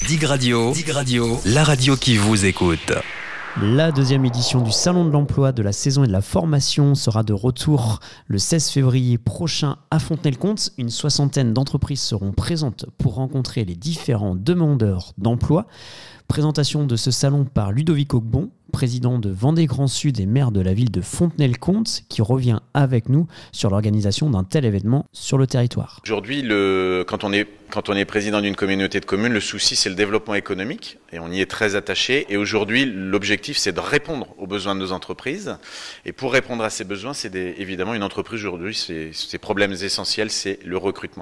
Dig Radio, la radio qui vous écoute. La deuxième édition du Salon de l'Emploi de la saison et de la formation sera de retour le 16 février prochain à Fontenay-le-Comte. Une soixantaine d'entreprises seront présentes pour rencontrer les différents demandeurs d'emploi. Présentation de ce salon par Ludovic Augbon, président de Vendée Grand Sud et maire de la ville de Fontenay-le-Comte, qui revient avec nous sur l'organisation d'un tel événement sur le territoire. Aujourd'hui, quand on est président d'une communauté de communes, le souci c'est le développement économique et on y est très attaché. Et aujourd'hui, l'objectif c'est de répondre aux besoins de nos entreprises. Et pour répondre à ces besoins, évidemment une entreprise aujourd'hui, ses problèmes essentiels, c'est le recrutement.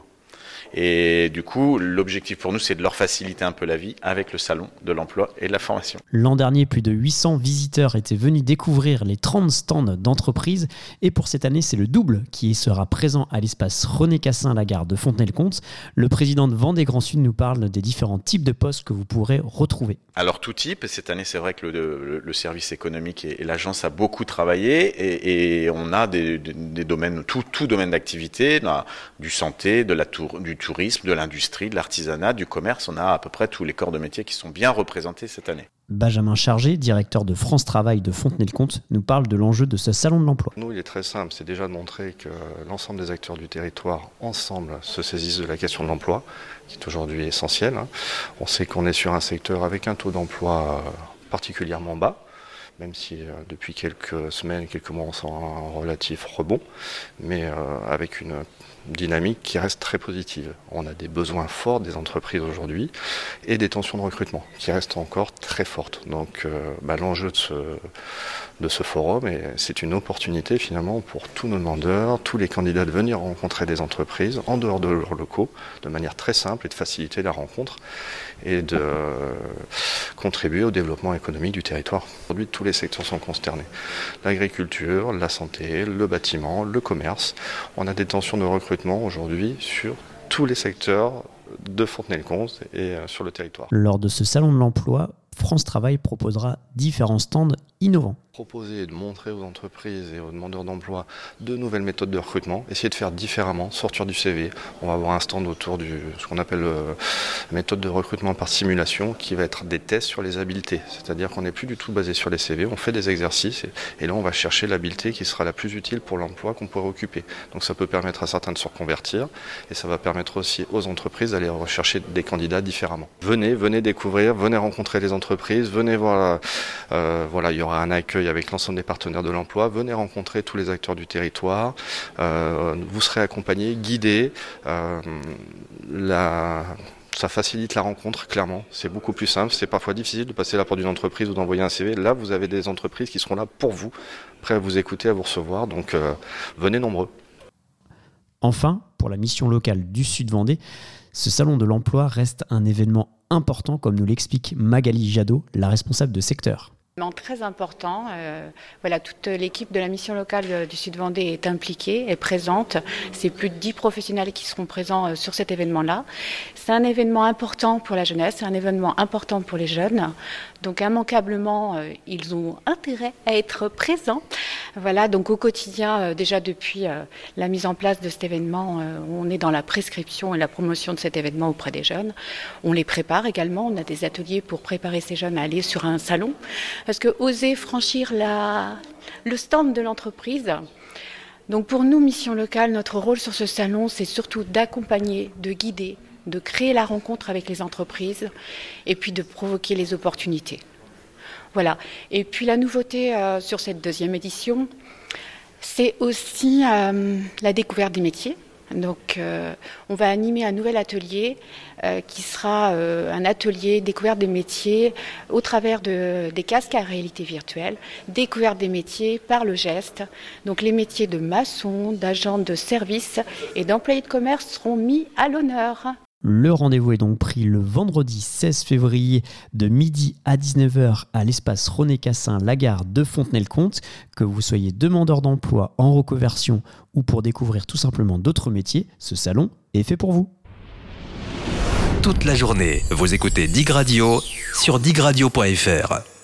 Et du coup, l'objectif pour nous, c'est de leur faciliter un peu la vie avec le salon de l'emploi et de la formation. L'an dernier, plus de 800 visiteurs étaient venus découvrir les 30 stands d'entreprises. Et pour cette année, c'est le double qui sera présent à l'espace René Cassin, la gare de Fontenay-le-Comte. Le président de Vendée Grand Sud nous parle des différents types de postes que vous pourrez retrouver. Alors tout type, et cette année, c'est vrai que le service économique et l'agence a beaucoup travaillé et on a des domaines, tout domaine d'activité, du santé, du tourisme, de l'industrie, de l'artisanat, du commerce. On a à peu près tous les corps de métier qui sont bien représentés cette année. Benjamin Chargé, directeur de France Travail de Fontenay-le-Comte, nous parle de l'enjeu de ce salon de l'emploi. Nous, il est très simple, c'est déjà de montrer que l'ensemble des acteurs du territoire, ensemble, se saisissent de la question de l'emploi, qui est aujourd'hui essentielle. On sait qu'on est sur un secteur avec un taux d'emploi particulièrement bas, même si depuis quelques semaines, quelques mois, on sent un relatif rebond, mais avec une dynamique qui reste très positive. On a des besoins forts des entreprises aujourd'hui et des tensions de recrutement qui restent encore très fortes. Donc l'enjeu de ce forum, c'est une opportunité finalement pour tous nos demandeurs, tous les candidats de venir rencontrer des entreprises en dehors de leurs locaux, de manière très simple et de faciliter la rencontre et de contribuer au développement économique du territoire. Aujourd'hui, tous les secteurs sont concernés. L'agriculture, la santé, le bâtiment, le commerce. On a des tensions de recrutement aujourd'hui sur tous les secteurs de Fontenay-le-Comte et sur le territoire. Lors de ce salon de l'emploi, France Travail proposera différents stands innovants. Proposer et de montrer aux entreprises et aux demandeurs d'emploi de nouvelles méthodes de recrutement, essayer de faire différemment, sortir du CV. On va avoir un stand autour de ce qu'on appelle méthode de recrutement par simulation qui va être des tests sur les habiletés. C'est-à-dire qu'on n'est plus du tout basé sur les CV, on fait des exercices et là on va chercher l'habileté qui sera la plus utile pour l'emploi qu'on pourrait occuper. Donc ça peut permettre à certains de se reconvertir et ça va permettre aussi aux entreprises d'aller rechercher des candidats différemment. Venez découvrir, venez rencontrer les entreprises, venez voir, il y aura un accueil avec l'ensemble des partenaires de l'emploi, venez rencontrer tous les acteurs du territoire, vous serez accompagnés, guidés, ça facilite la rencontre, clairement, c'est beaucoup plus simple, c'est parfois difficile de passer la porte d'une entreprise ou d'envoyer un CV, là vous avez des entreprises qui seront là pour vous, prêts à vous écouter, à vous recevoir, donc venez nombreux. Enfin, pour la mission locale du Sud-Vendée, ce salon de l'emploi reste un événement important, comme nous l'explique Magali Jadot, la responsable de secteur. Très important. Toute l'équipe de la mission locale du Sud-Vendée est impliquée, est présente. C'est plus de 10 professionnels qui seront présents sur cet événement-là. C'est un événement important pour la jeunesse, c'est un événement important pour les jeunes. Donc immanquablement, ils ont intérêt à être présents. Donc au quotidien, déjà depuis la mise en place de cet événement, on est dans la prescription et la promotion de cet événement auprès des jeunes. On les prépare également, on a des ateliers pour préparer ces jeunes à aller sur un salon. Parce que oser franchir le stand de l'entreprise. Donc pour nous, Mission Locale, notre rôle sur ce salon, c'est surtout d'accompagner, de guider, de créer la rencontre avec les entreprises et puis de provoquer les opportunités. Et puis la nouveauté sur cette deuxième édition, c'est aussi la découverte des métiers. Donc on va animer un nouvel atelier qui sera un atelier découverte des métiers au travers des casques à réalité virtuelle, découverte des métiers par le geste. Donc les métiers de maçon, d'agent de service et d'employé de commerce seront mis à l'honneur. Le rendez-vous est donc pris le vendredi 16 février de midi à 19h à l'espace René Cassin, la gare de Fontenay-le-Comte. Que vous soyez demandeur d'emploi en reconversion ou pour découvrir tout simplement d'autres métiers, ce salon est fait pour vous. Toute la journée, vous écoutez Dig Radio sur digradio.fr.